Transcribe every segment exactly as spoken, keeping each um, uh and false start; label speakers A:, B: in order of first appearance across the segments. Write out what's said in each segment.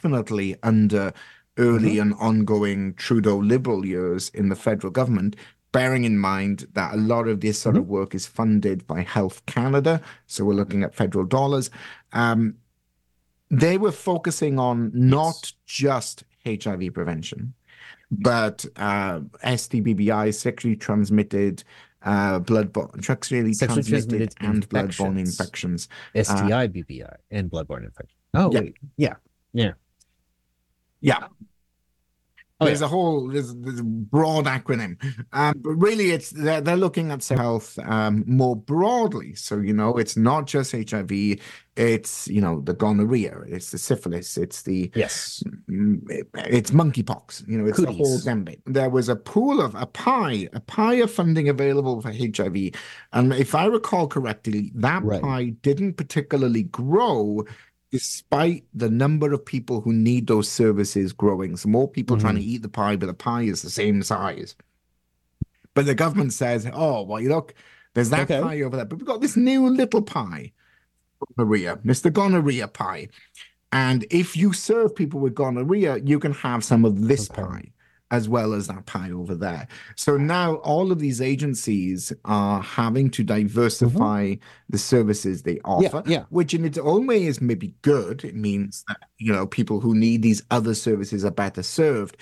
A: definitely under early
B: Mm-hmm.
A: and ongoing Trudeau Liberal years in the federal government, bearing in mind that a lot of this sort
B: Mm-hmm.
A: of work is funded by Health Canada. So we're looking at federal dollars. Um, they were focusing on not
B: Yes.
A: just H I V prevention, but uh, S T B B I, sexually transmitted, uh, bloodborne, sexually
B: Sexually
A: transmitted
B: transmitted
A: and bloodborne
B: infections,
A: infections. Uh,
B: S T I, B B I, and bloodborne infection. Oh,
A: yeah,
B: wait.
A: yeah,
B: Yeah.
A: yeah.
B: Oh, yeah.
A: There's a whole there's, there's a broad acronym, um, but really it's they're, they're looking at health um, more broadly. So you know, it's not just H I V. It's you know the gonorrhea, it's the syphilis, it's the
B: Yes.
A: mm, it's monkeypox. You know, it's the whole
B: Cooties.
A: gambit. There was a pool of a pie, a pie of funding available for H I V, and if I recall correctly, that
B: Right.
A: pie didn't particularly grow despite the number of people who need those services growing. So more people trying to
B: Mm-hmm.
A: eat the pie, but the pie is the same size. But the government says, oh, well, you look, there's that
B: Okay.
A: pie over there, but we've got this new little pie, gonorrhea, mister Gonorrhea pie. And if you serve people with gonorrhea, you can have some of this
B: Okay.
A: pie as well as that pie over there. So now all of these agencies are having to
B: Mm-hmm.
A: diversify the services they
B: Yeah.
A: offer,
B: Yeah.
A: which in its own way is maybe good. It means that, you know, people who need these other services are better served.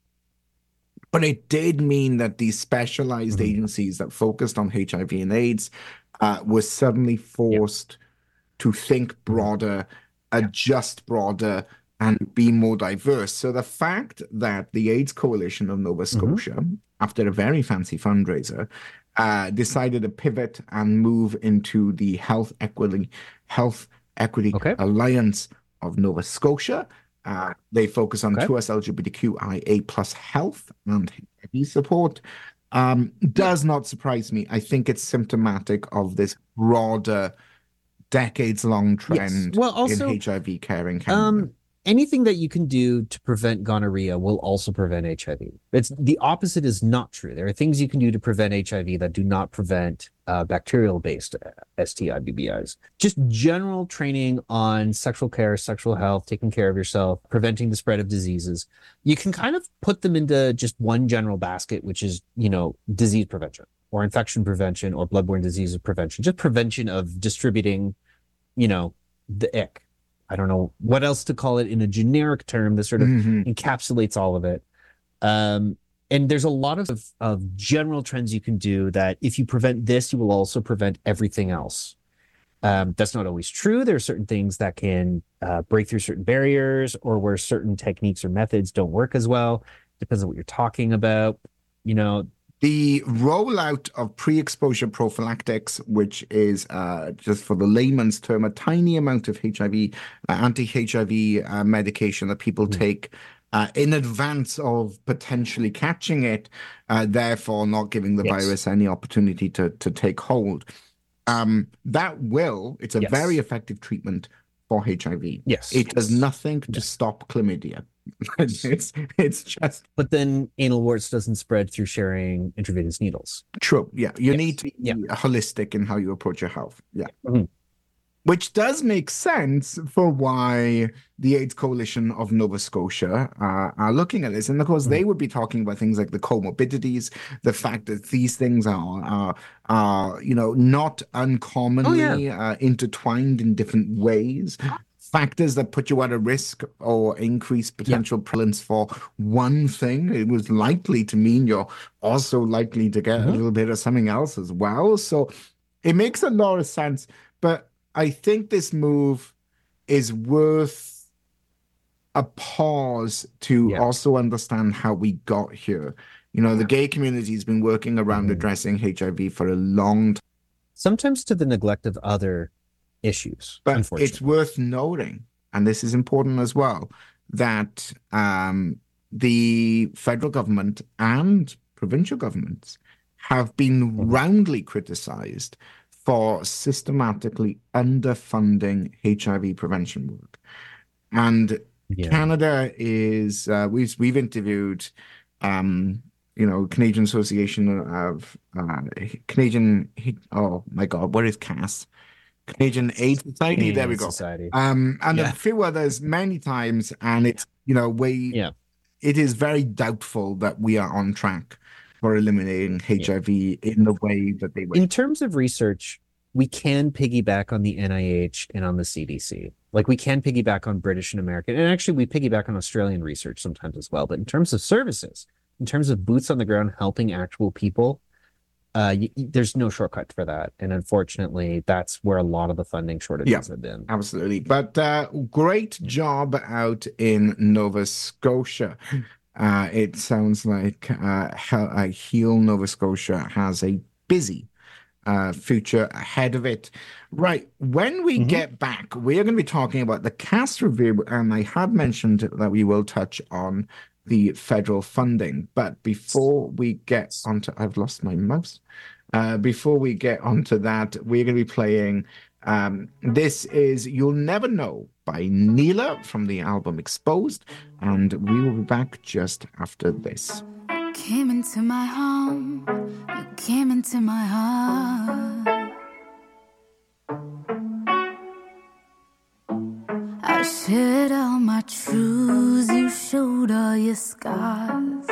A: But it did mean that these specialized
B: Mm-hmm.
A: agencies that focused on H I V and AIDS uh, were suddenly
B: Yeah.
A: forced to think
B: Mm-hmm.
A: broader, adjust broader, and be more diverse. So the fact that the AIDS Coalition of Nova
B: Mm-hmm.
A: Scotia, after a very fancy fundraiser, uh, decided to pivot and move into the Health Equity Health Equity
B: Okay.
A: Alliance of Nova Scotia. Uh, they focus on
B: Okay.
A: two S L G B T Q I A plus health and H I V support. Um,
B: Yeah.
A: does not surprise me. I think it's symptomatic of this broader decades long
B: Yes.
A: trend
B: Well,
A: in
B: also,
A: H I V care in Canada.
B: Um, anything that you can do to prevent gonorrhea will also prevent H I V. It's the opposite is not true. There are things you can do to prevent H I V that do not prevent uh, bacterial-based S T I, B B Is. Just general training on sexual care, sexual health, taking care of yourself, preventing the spread of diseases. You can kind of put them into just one general basket, which is, you know, disease prevention or infection prevention or bloodborne disease prevention, just prevention of distributing, you know, the ick. I don't know what else to call it in a generic term that sort of
A: Mm-hmm.
B: encapsulates all of it. Um, and there's a lot of, of general trends you can do that if you prevent this, you will also prevent everything else. Um, that's not always true. There are certain things that can uh, break through certain barriers or where certain techniques or methods don't work as well. Depends on what you're talking about. You know,
A: The rollout of pre-exposure prophylactics, which is uh, just for the layman's term, a tiny amount of H I V, uh, anti-H I V uh, medication that people
B: mhm.
A: take uh, in advance of potentially catching it, uh, therefore not giving the
B: Yes,
A: virus any opportunity to, to take hold. Um, that will, it's a very
B: yes,
A: effective treatment for H I V.
B: yes,
A: It does nothing to
B: yes.
A: stop chlamydia. It's it's just
B: But then anal warts doesn't spread through sharing intravenous needles.
A: true. Yeah, you need
B: Yes.
A: to
B: Yeah.
A: be holistic in how you approach your health. Yeah.
B: Mhm.
A: Which does make sense for why the AIDS Coalition of Nova Scotia uh, are looking at this. And of course,
B: Mhm.
A: they would be talking about things like the comorbidities, the fact that these things are, are, are you know, not
B: Oh yeah.
A: uncommonly uh, intertwined in different ways. Factors that put you at a risk or increase
B: Yeah.
A: potential prevalence for one thing, it was likely to mean you're also likely to get a
B: Mhm.
A: little bit of something else as well. So it makes a lot of sense. But I think this move is worth a pause to
B: Yeah.
A: also understand how we got here. You know, the gay community has been working around
B: Mhm.
A: addressing H I V for a long time,
B: Sometimes to the neglect of other issues,
A: but it's
B: unfortunately.
A: worth noting, and this is important as well, that um, the federal government and provincial governments have been
B: Mhm.
A: roundly criticized for systematically underfunding H I V prevention work. And
B: Yeah.
A: Canada is uh, we've we've interviewed um you know Canadian Association of uh, Canadian oh my God, what is C A S? Canadian AIDS Society. There we go.
B: Society.
A: Um, and
B: Yeah.
A: a few others many times, and it's you know we
B: Yeah.
A: it is very doubtful that we are on track for eliminating H I V in the way that they were.
B: In terms of research, we can piggyback on the N I H and on the C D C. Like we can piggyback on British and American, and actually we piggyback on Australian research sometimes as well. But in terms of services, in terms of boots on the ground helping actual people, uh, y- y- there's no shortcut for that. And unfortunately, that's where a lot of the funding shortages
A: Yeah.
B: have been.
A: Absolutely. But uh, great job out in Nova Scotia. Uh, it sounds like uh, Hel- uh, Heal Nova Scotia has a busy uh, future ahead of it. Right. When we
B: Mhm.
A: get back, we are going to be talking about the cast review. And I had mentioned that we will touch on the federal funding. But before we get onto, I've lost my mouse. Uh, before we get onto that, we're going to be playing. Um, this is You'll Never Know by Neela from the album Exposed, and we will be back just after this.
C: Came into my home, you came into my heart. I shared all my truths, you showed all your scars.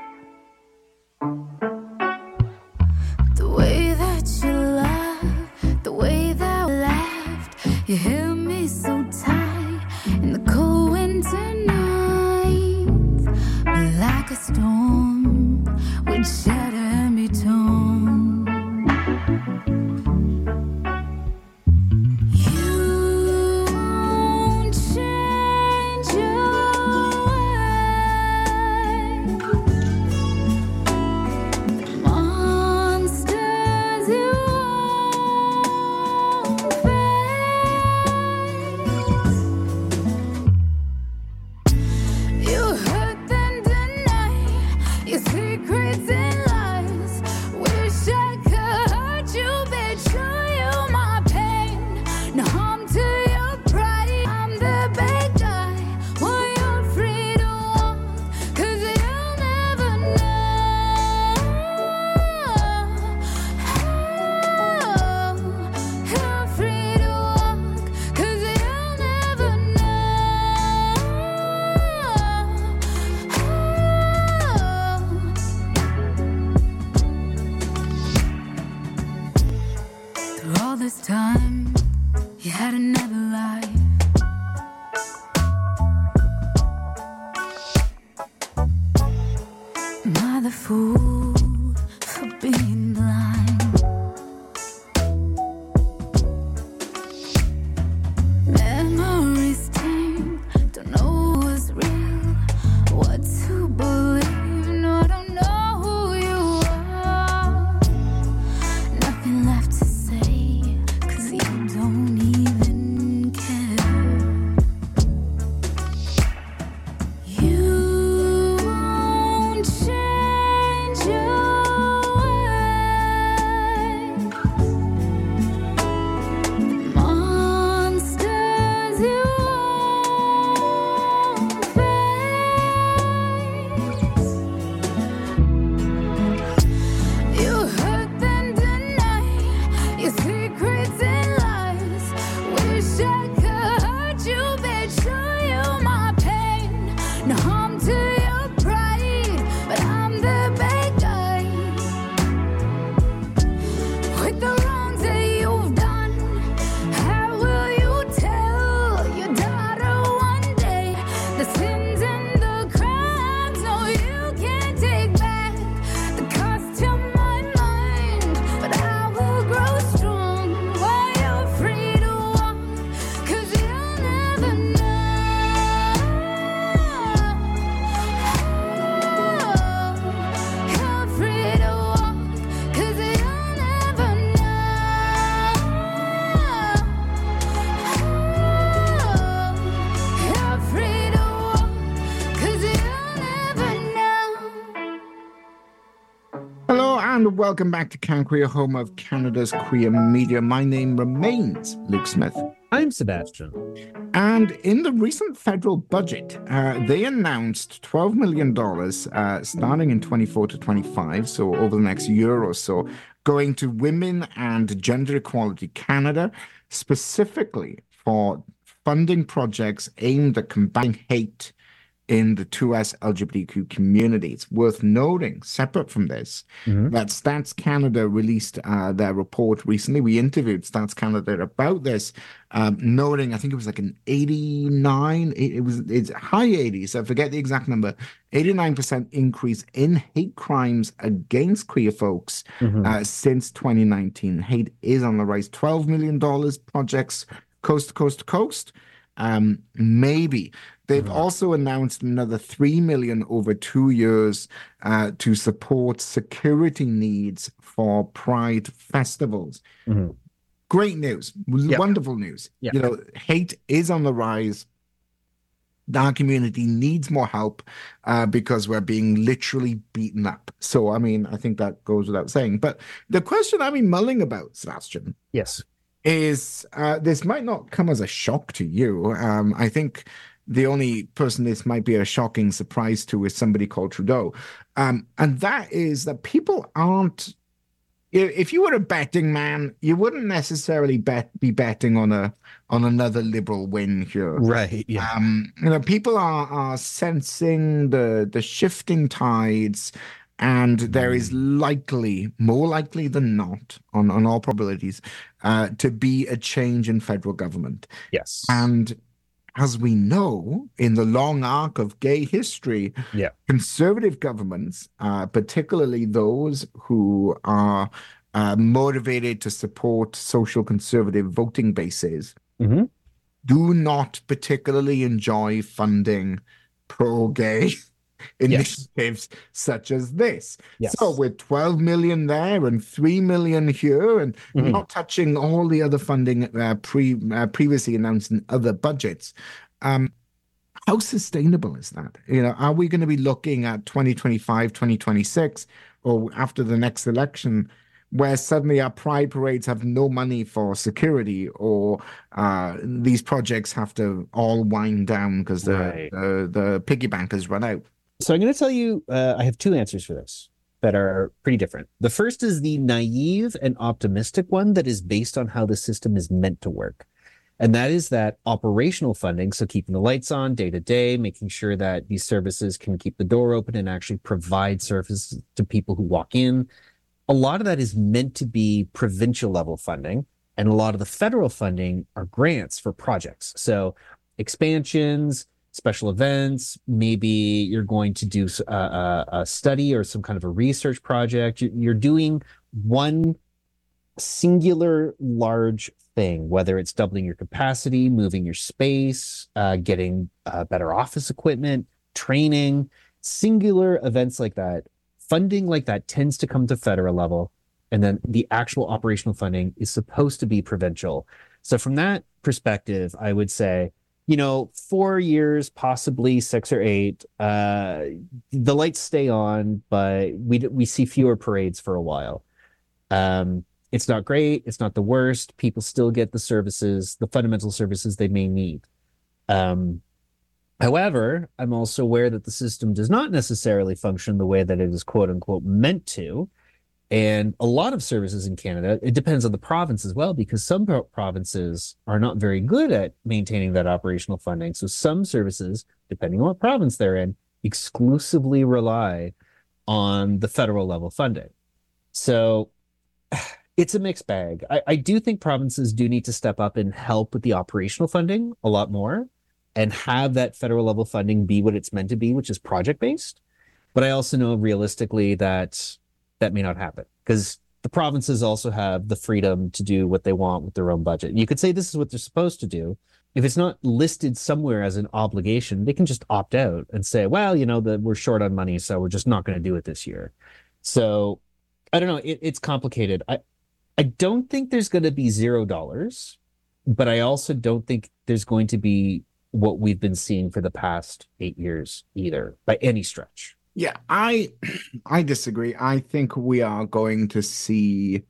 C: The way that you laughed, the way that we laughed, you held me so tight in the cold winter nights. But like a storm, would shatter and be torn. You won't change your ways. The monsters you won't face. You hurt then deny your secrets and lies. Wish I could hurt you, but show you my pain. No harm to your pride. I'm the bad guy. Well, you're free to walk, 'cause you'll never know. You're free to walk, 'cause you'll never know. Through all this time, you had another life. Am I the fool for being blind? Memories taint, don't know what's real, what to believe. No, I don't know who you are. Nothing left to say, 'cause you don't even care. You won't change
A: And welcome back to Can Queer, home of Canada's queer media. My name remains Luke Smith.
B: I'm Sebastian.
A: And in the recent federal budget, uh, they announced twelve million dollars uh, starting in twenty-four to twenty-five, so over the next year or so, going to Women and Gender Equality Canada, specifically for funding projects aimed at combating hate in the two S L G B T Q community. It's worth noting, separate from this, mm-hmm. that Stats Canada released uh, their report recently. We interviewed Stats Canada about this, um, noting, I think it was like an eighty-nine, it, it was it's high eighties, I forget the exact number, eighty-nine percent increase in hate crimes against queer folks mm-hmm. uh, since twenty nineteen. Hate is on the rise. twelve million dollars projects coast to coast to coast. Um, maybe. They've mm-hmm. also announced another three million dollars over two years uh, to support security needs for Pride festivals. Mm-hmm. Great news. Yep. Wonderful news. Yep. You know, hate is on the rise. Our community needs more help uh, because we're being literally beaten up. So, I mean, I think that goes without saying. But the question I've been mulling about, Sebastian,
B: yes,
A: is uh, this might not come as a shock to you. Um, I think the only person this might be a shocking surprise to is somebody called Trudeau. Um, and that is that people aren't, if you were a betting man, you wouldn't necessarily bet be betting on a on another Liberal win here.
B: Right. Yeah.
A: Um, you know, people are are sensing the the shifting tides, and there is likely, more likely than not, on, on all probabilities, uh, to be a change in federal government.
B: Yes.
A: And as we know, in the long arc of gay history,
B: yeah.
A: conservative governments, uh, particularly those who are uh, motivated to support social conservative voting bases,
B: mm-hmm. do
A: not particularly enjoy funding pro-gay initiatives yes. such as this.
B: Yes.
A: So with twelve million there and three million here, and mm-hmm. not touching all the other funding uh, pre uh, previously announced in other budgets, um, how sustainable is that? You know, are we going to be looking at twenty twenty-five, twenty twenty-six, or after the next election, where suddenly our pride parades have no money for security, or uh, these projects have to all wind down because the,
B: right.
A: the the piggy bank has run out?
B: So I'm going to tell you, uh, I have two answers for this that are pretty different. The first is the naive and optimistic one that is based on how the system is meant to work. And that is that operational funding, so keeping the lights on day to day, making sure that these services can keep the door open and actually provide services to people who walk in. A lot of that is meant to be provincial level funding. And a lot of the federal funding are grants for projects. So expansions, special events, maybe you're going to do a, a, a study or some kind of a research project. You're doing one singular large thing, whether it's doubling your capacity, moving your space, uh, getting uh, better office equipment, training, singular events like that. Funding like that tends to come to federal level, and then the actual operational funding is supposed to be provincial. So from that perspective, I would say, you know, four years, possibly six or eight, uh, the lights stay on, but we we see fewer parades for a while. Um, it's not great. It's not the worst. People still get the services, the fundamental services they may need. Um, however, I'm also aware that the system does not necessarily function the way that it is, quote unquote, meant to. And a lot of services in Canada, it depends on the province as well, because some pro- provinces are not very good at maintaining that operational funding. So some services, depending on what province they're in, exclusively rely on the federal level funding. So it's a mixed bag. I, I do think provinces do need to step up and help with the operational funding a lot more and have that federal level funding be what it's meant to be, which is project-based. But I also know realistically that that may not happen because the provinces also have the freedom to do what they want with their own budget. And you could say this is what they're supposed to do. If it's not listed somewhere as an obligation, they can just opt out and say, well, you know, the, we're short on money, so we're just not going to do it this year. So I don't know. It, it's complicated. I, I don't think there's going to be zero dollars, but I also don't think there's going to be what we've been seeing for the past eight years either by any stretch.
A: Yeah, I I disagree. I think we are going to see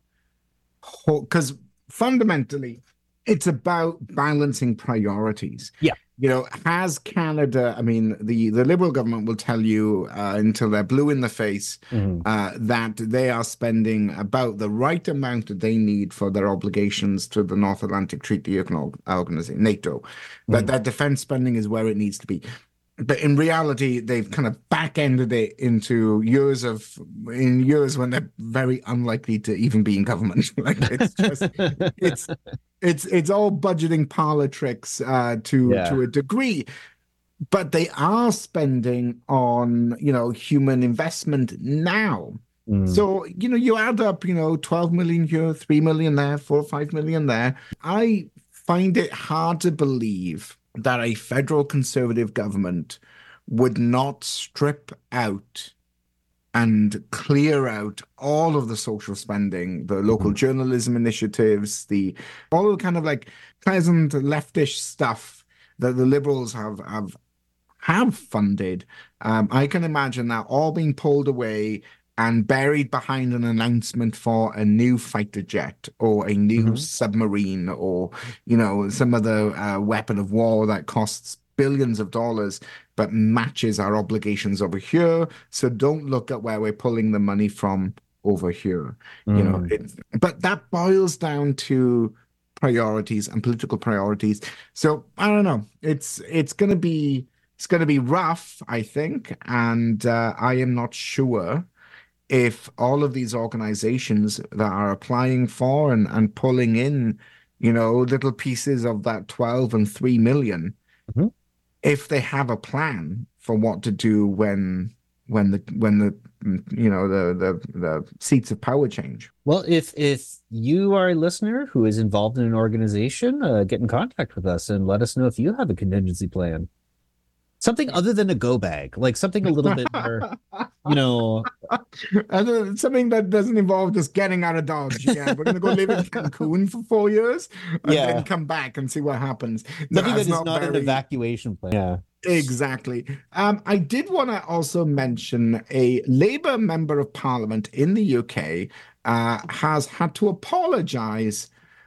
A: because fundamentally it's about balancing priorities.
B: Yeah.
A: You know, has Canada, I mean, the, the Liberal government will tell you uh, until they're blue in the face
B: Mhm.
A: uh, that they are spending about the right amount that they need for their obligations to the North Atlantic Treaty Organization, NATO, that
B: Mhm.
A: that defense spending is where it needs to be. But in reality, they've kind of back-ended it into years of in years when they're very unlikely to even be in government. Like it's just it's it's it's all budgeting parlor tricks uh, to
B: Yeah.
A: to a degree, but they are spending on you know human investment now.
B: Mm.
A: So you know you add up you know twelve million here, three million there, four or five million there. I find it hard to believe that a federal conservative government would not strip out and clear out all of the social spending, the local
B: Mhm.
A: journalism initiatives, the all the kind of like pleasant leftish stuff that the liberals have have have funded. Um, I can imagine that all being pulled away and buried behind an announcement for a new fighter jet or a new
B: Mhm.
A: submarine or you know some other uh, weapon of war that costs billions of dollars but matches our obligations over here. So don't look at where we're pulling the money from over here. You know,
B: Mm.
A: it, but that boils down to priorities and political priorities. So I don't know. It's it's going to be it's going to be rough, I think, and uh, I am not sure if all of these organizations that are applying for and, and pulling in, you know, little pieces of that twelve and three million,
B: Mhm.
A: if they have a plan for what to do when when the when the you know the the the seats of power change.
B: Well, if if you are a listener who is involved in an organization, uh, get in contact with us and let us know if you have a contingency plan. Something other than a go bag, like something a little bit more, you know.
A: Other- Something that doesn't involve just getting out of Dodge. Yeah, we're gonna go live in Cancun for four years and
B: Yeah.
A: then come back and see what happens. No,
B: Something
A: that's
B: that is not an
A: very
B: evacuation plan. Yeah.
A: exactly. Um, I did want to also mention a Labour member of Parliament in the U K uh, has had to apologise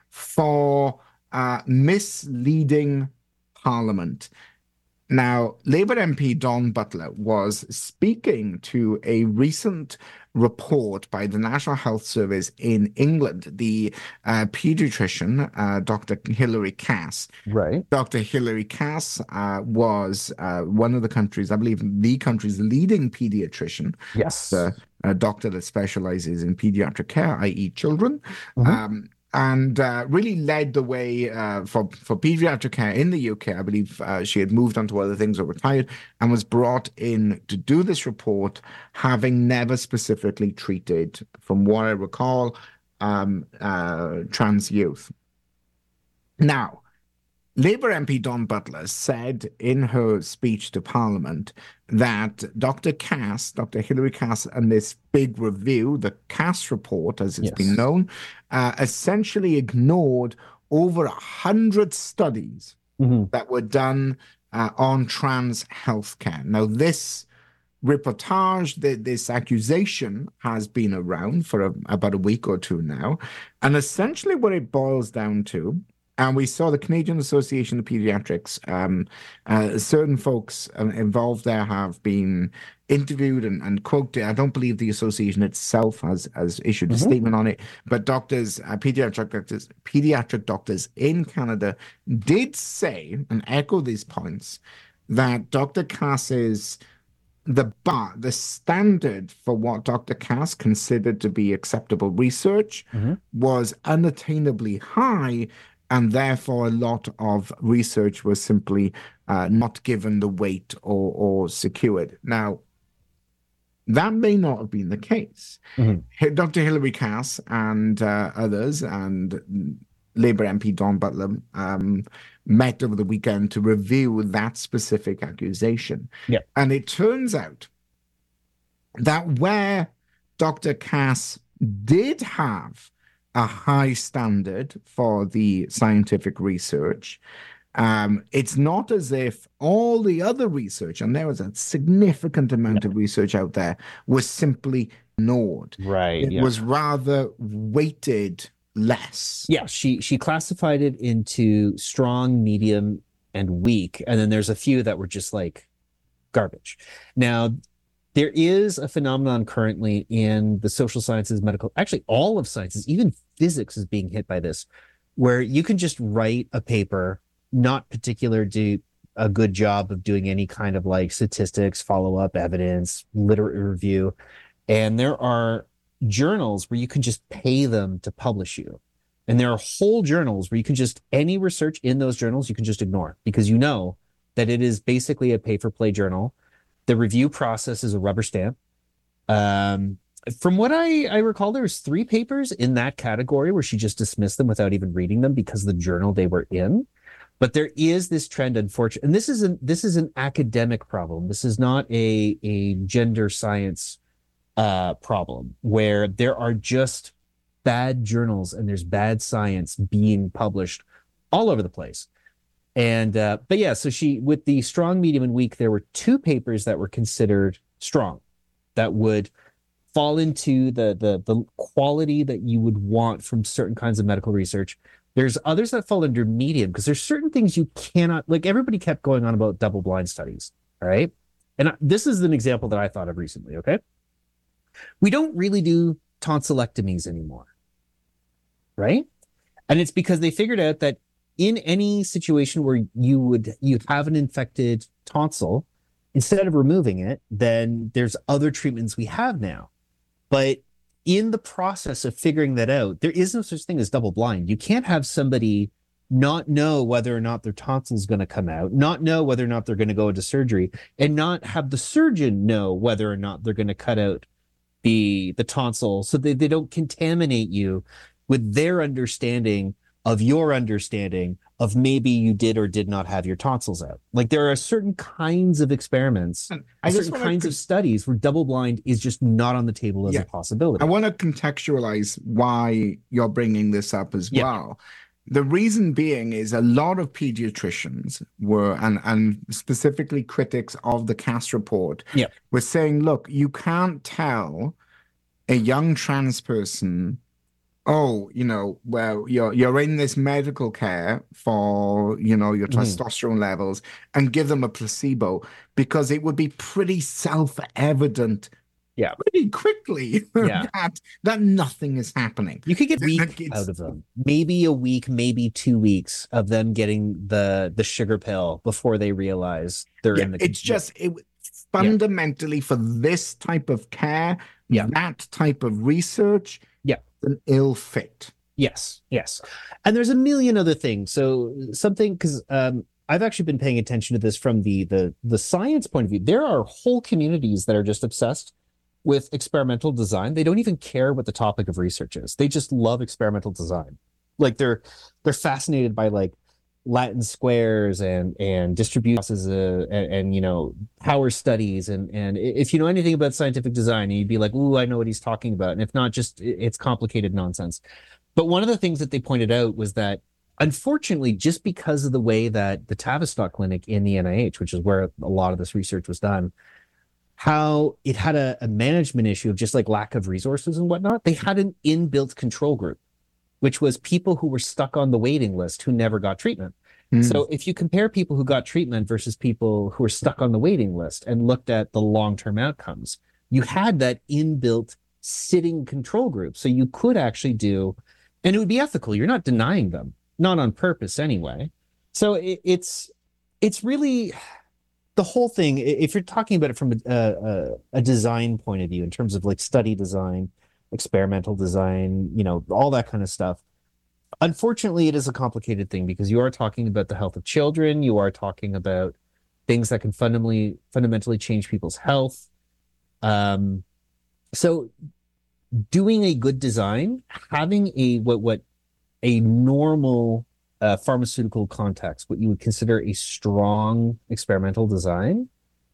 A: for uh, misleading Parliament. Now, Labour M P Don Butler was speaking to a recent report by the National Health Service in England. The uh, paediatrician, uh, Doctor Hilary Cass.
B: Right.
A: Doctor Hilary Cass uh, was uh, one of the country's, I believe, the country's leading pediatrician.
B: Yes.
A: Uh, a doctor that specializes in pediatric care, that is children.
B: Mhm.
A: Um, and uh, really led the way uh, for, for pediatric care in the U K. I believe uh, she had moved on to other things or retired and was brought in to do this report, having never specifically treated, from what I recall, um, uh, trans youth. Now, Labour M P Don Butler said in her speech to Parliament that Doctor Cass, Doctor Hilary Cass, and this big review, the Cass report, as it's
B: Yes.
A: been known, uh, essentially ignored over a hundred studies
B: Mhm.
A: that were done uh, on trans healthcare. Now, this reportage, th- this accusation has been around for a, about a week or two now, and essentially what it boils down to. And we saw the Canadian Association of Pediatrics. Um, uh, certain folks uh, involved there have been interviewed and, and quoted. I don't believe the association itself has, has issued a
B: Mhm.
A: statement on it, but doctors, uh, pediatric doctors, pediatric doctors in Canada did say and echo these points that Doctor Cass's the bar, the standard for what Doctor Cass considered to be acceptable research
B: Mhm.
A: was unattainably high, and therefore a lot of research was simply uh, not given the weight or, or secured. Now, that may not have been the case.
B: Mhm.
A: Doctor Hilary Cass and uh, others, and Labour M P Don Butler, um, met over the weekend to review that specific accusation.
B: Yeah.
A: And it turns out that where Doctor Cass did have a high standard for the scientific research, Um, it's not as if all the other research, and there was a significant amount of research out there, was simply ignored.
B: Right.
A: It
B: Yeah.
A: was rather weighted less.
B: Yeah. She she classified it into strong, medium, and weak, and then there's a few that were just like garbage. Now, there is a phenomenon currently in the social sciences, medical, actually all of sciences, even physics is being hit by this, where you can just write a paper, not particular do a good job of doing any kind of like statistics, follow-up evidence, literary review. And there are journals where you can just pay them to publish you. And there are whole journals where you can just, any research in those journals, you can just ignore because you know that it is basically a pay-for-play journal. The review process is a rubber stamp. Um, from what I, I recall, there was three papers in that category where she just dismissed them without even reading them because of the journal they were in. But there is this trend, unfortunately, and this is an this is an academic problem. This is not a a gender science uh, problem where there are just bad journals and there's bad science being published all over the place. And, uh, but yeah, so she, with the strong, medium, and weak, there were two papers that were considered strong that would fall into the, the, the quality that you would want from certain kinds of medical research. There's others that fall under medium because there's certain things you cannot, like everybody kept going on about double blind studies. All right. And this is an example that I thought of recently. Okay. We don't really do tonsillectomies anymore. Right. And it's because they figured out that in any situation where you would you have an infected tonsil, instead of removing it, then there's other treatments we have now. But in the process of figuring that out, there is no such thing as double blind. You can't have somebody not know whether or not their tonsil is going to come out, not know whether or not they're going to go into surgery, and not have the surgeon know whether or not they're going to cut out the, the tonsil so that they don't contaminate you with their understanding of your understanding of maybe you did or did not have your tonsils out. Like there are certain kinds of experiments,
A: I just
B: certain
A: wanna
B: kinds
A: con-
B: of studies where double blind is just not on the table as
A: Yeah.
B: a possibility.
A: I want to contextualize why you're bringing this up as
B: Yeah.
A: well. The reason being is a lot of pediatricians were, and, and specifically critics of the Cass report,
B: Yeah.
A: were saying, look, you can't tell a young trans person, oh, you know, well, you're you're in this medical care for, you know, your
B: Mhm.
A: testosterone levels and give them a placebo because it would be pretty self-evident
B: Yeah.
A: pretty quickly
B: Yeah.
A: that, that nothing is happening.
B: You could get
A: Like,
B: week
A: it's-
B: out of them. Maybe a week, maybe two weeks of them getting the the sugar pill before they realize they're
A: Yeah,
B: in the.
A: it's just it, fundamentally for this type of care,
B: Yeah.
A: that type of research,
B: Yeah.
A: an ill fit.
B: Yes, yes. And there's a million other things. So something, because um, I've actually been paying attention to this from the the the science point of view. There are whole communities that are just obsessed with experimental design. They don't even care what the topic of research is. They just love experimental design. Like they're they're fascinated by like Latin squares and and distributions uh, and, and you know power studies and and if you know anything about scientific design, you'd be like, ooh, I know what he's talking about. And if not, just it- it's complicated nonsense. But one of the things that they pointed out was that unfortunately, just because of the way that the Tavistock Clinic in the N I H, which is where a lot of this research was done, how it had a, a management issue of just like lack of resources and whatnot, they had an inbuilt control group, which was people who were stuck on the waiting list who never got treatment.
A: Mm.
B: So if you compare people who got treatment versus people who were stuck on the waiting list and looked at the long-term outcomes, you had that inbuilt sitting control group. So you could actually do, and it would be ethical. You're not denying them, not on purpose anyway. So it, it's, it's really the whole thing. If you're talking about it from a, a, a design point of view, in terms of like study design, experimental design, you know, all that kind of stuff. Unfortunately, it is a complicated thing because you are talking about the health of children. You are talking about things that can fundamentally fundamentally change people's health. Um, so doing a good design, having a what what a normal uh, pharmaceutical context, what you would consider a strong experimental design,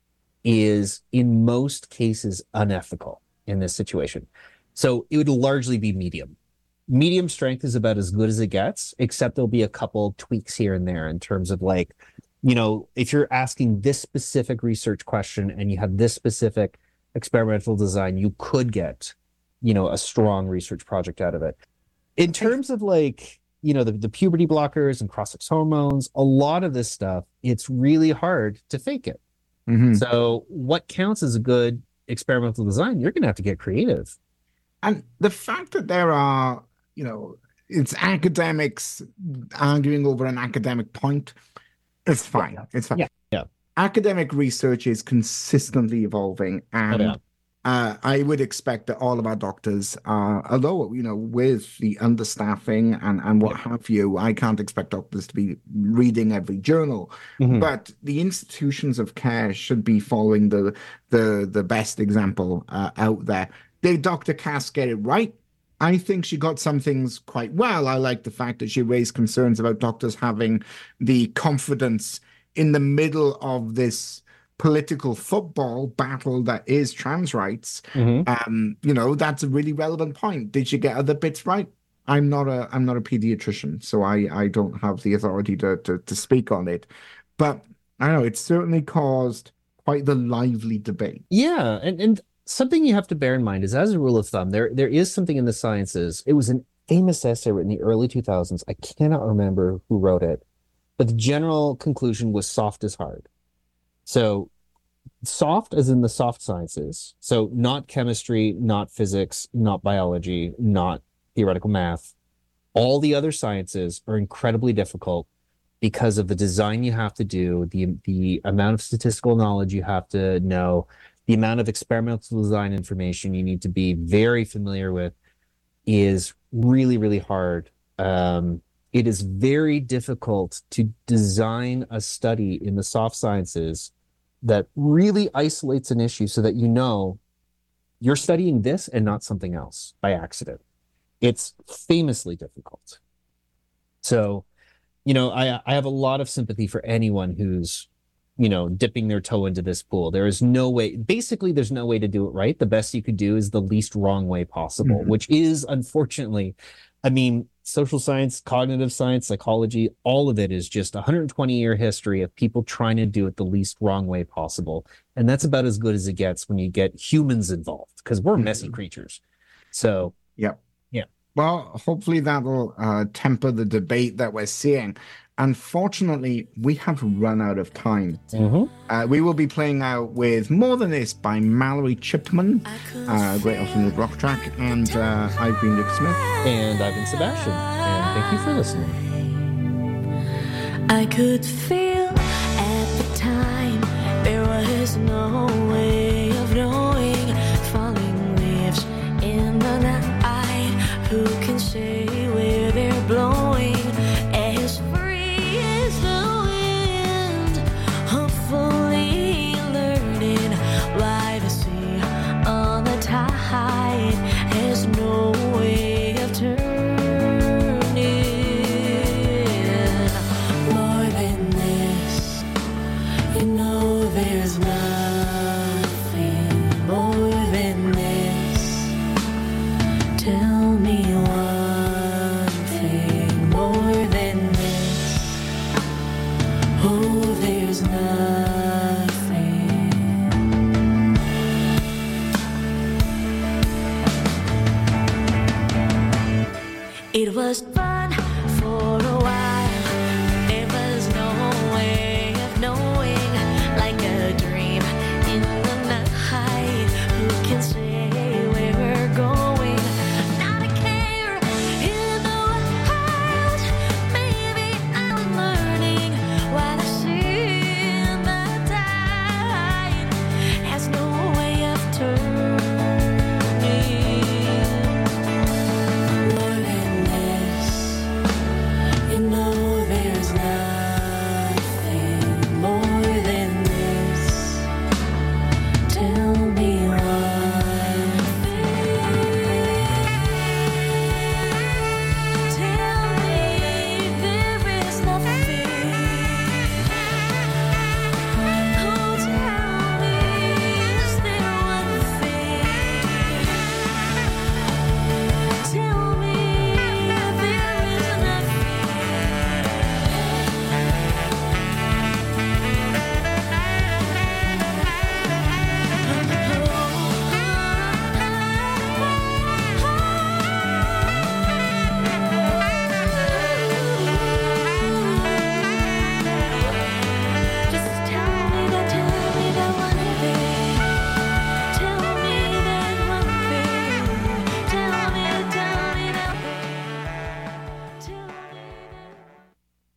B: is in most cases unethical in this situation. So it would largely be medium. medium strength is about as good as it gets, except there'll be a couple tweaks here and there in terms of like, you know, if you're asking this specific research question and you have this specific experimental design, you could get, you know, a strong research project out of it. In terms of like, you know, the, the puberty blockers and cross-sex hormones, a lot of this stuff, it's really hard to fake it.
A: Mhm.
B: So what counts as a good experimental design? You're going to have to get creative.
A: And the fact that there are, you know, it's academics arguing over an academic point, it's fine. It's fine.
B: Yeah. Yeah.
A: Academic research is consistently evolving, and
B: Oh, yeah.
A: uh, I would expect that all of our doctors are, although, you know, with the understaffing and, and what have you, I can't expect doctors to be reading every journal.
B: Mhm.
A: But the institutions of care should be following the the the best example uh, out there. Did Doctor Cass get it right? I think she got some things quite well. I like the fact that she raised concerns about doctors having the confidence in the middle of this political football battle that is trans rights.
B: Mhm.
A: Um, you know, that's a really relevant point. Did she get other bits right? I'm not a I'm not a pediatrician, so I I don't have the authority to to, to speak on it. But I don't know, it's certainly caused quite the lively debate.
B: Yeah, and, and something you have to bear in mind is, as a rule of thumb, there there is something in the sciences. It was an famous essay written in the early two thousands. I cannot remember who wrote it, but the general conclusion was soft is hard. So soft as in the soft sciences. So not chemistry, not physics, not biology, not theoretical math. All the other sciences are incredibly difficult because of the design you have to do, the the amount of statistical knowledge you have to know, the amount of experimental design information you need to be very familiar with is really, really hard. Um, it is very difficult to design a study in the soft sciences that really isolates an issue so that you know you're studying this and not something else by accident. It's famously difficult. So, you know, I, I have a lot of sympathy for anyone who's, you know, dipping their toe into this pool. There is no way, basically, there's no way to do it right. The best you could do is the least wrong way possible,
A: Mhm.
B: which is, unfortunately, I mean, social science, cognitive science, psychology, all of it is just a one hundred twenty year history of people trying to do it the least wrong way possible. And that's about as good as it gets when you get humans involved, because we're messy
A: Mhm.
B: creatures. So,
A: Yep.
B: Yeah.
A: Well, hopefully that'll uh, temper the debate that we're seeing. Unfortunately, we have run out of time. Uh, we will be playing out with More Than This by Mallory Chipman, uh, great alternative rock track, and uh, I've been Luke Smith.
B: and I've been Sebastian, and thank you for listening.
C: I could feel at the time there was no way of knowing. Falling leaves in the night, who can say where they're blowing? As free as the wind, hopefully learning why the sea on the tide has no way of turning. More than this, you know there's nothing more than this. Tell me one thing more than this. Oh, there's nothing. It was